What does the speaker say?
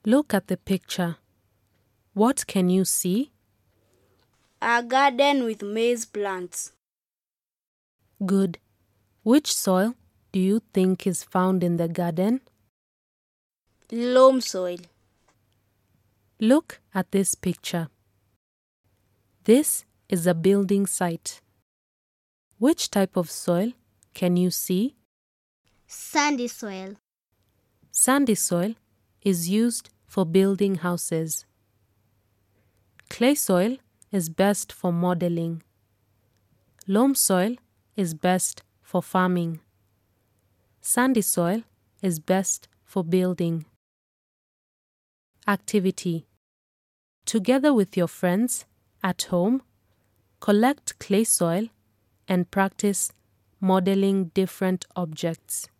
Look at the picture. What can you see? A garden with maize plants. Good. Which soil do you think is found in the garden? Loam soil. Look at this picture. This is a building site. Which type of soil can you see? Sandy soil. Sandy soil is used for building houses. Clay soil is best for modeling. Loam soil is best for farming. Sandy soil is best for building. Activity. Together with your friends at home, collect clay soil and practice modeling different objects.